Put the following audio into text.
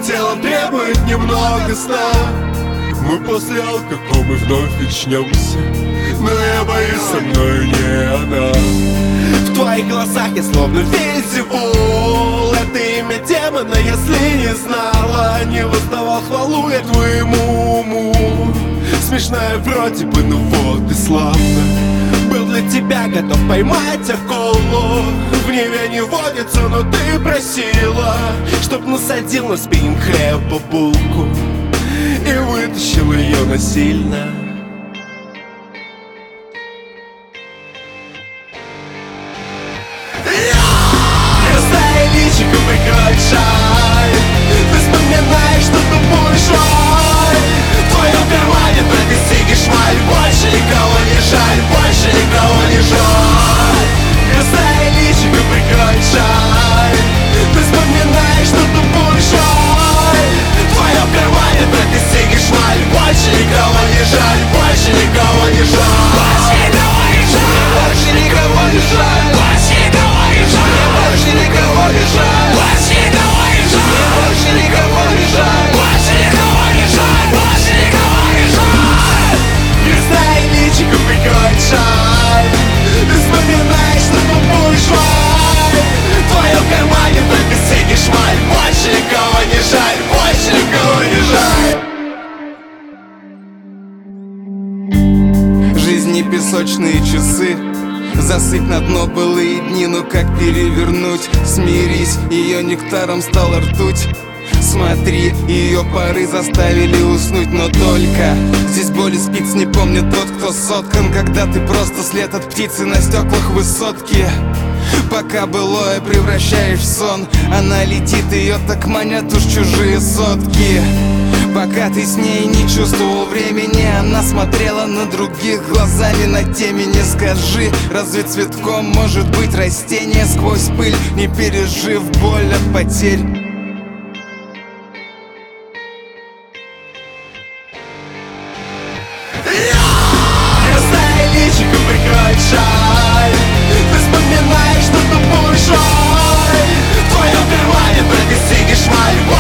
тело требует немного сна. Мы после алкоголя вновь очнемся, но я боюсь, со мною не она. В твоих глазах я словно Вельзевул. Это имя демона, если не знала. Не воздавал хвалу я твоему уму. Смешная вроде бы, ну вот и славно. Был для тебя готов поймать акулу. В Неве не водится, но ты просила, чтоб насадил на спиннинг хлеба булку и вытащил ее насильно. Красное личико прекращай. Ты вспоминаешь, что тупой шаль. В твоем кармане только сиги шмаль. Больше никого не жаль, больше никого не жаль. Красное личико прекращай. Ты вспоминаешь, что тупой шаль. В твоем кармане только сиги шмаль. Больше никого не жаль, больше никого не жаль. Больше никого не жаль. Больше никого не жаль. Больше никого не жаль. Больше никого не жаль. Больше никого не жаль. Больше никого не жаль. Больше никого не жаль. Красное личико прекращай. Ты вспоминаешь, что тупую шваль. В твоем кармане только сиги шмаль. Больше никого не жаль. Больше никого не жаль. Жизни песочные часы, засыпь на дно былые дни, но как перевернуть? Смирись, ее нектаром стала ртуть. Смотри, ее пары заставили уснуть, но только здесь боль и спиц не помнит тот, кто соткан. Когда ты просто след от птицы на стеклах высотки. Пока былое превращаешь в сон, она летит, ее так манят уж чужие сотки. Пока ты с ней не чувствовал времени, она смотрела на других глазами на темени. Скажи, разве цветком может быть растение сквозь пыль, не пережив боль от потерь? Красное личико прекращай. Ты вспоминаешь, что тупую шаль. В твоем кармане только сиги шмаль.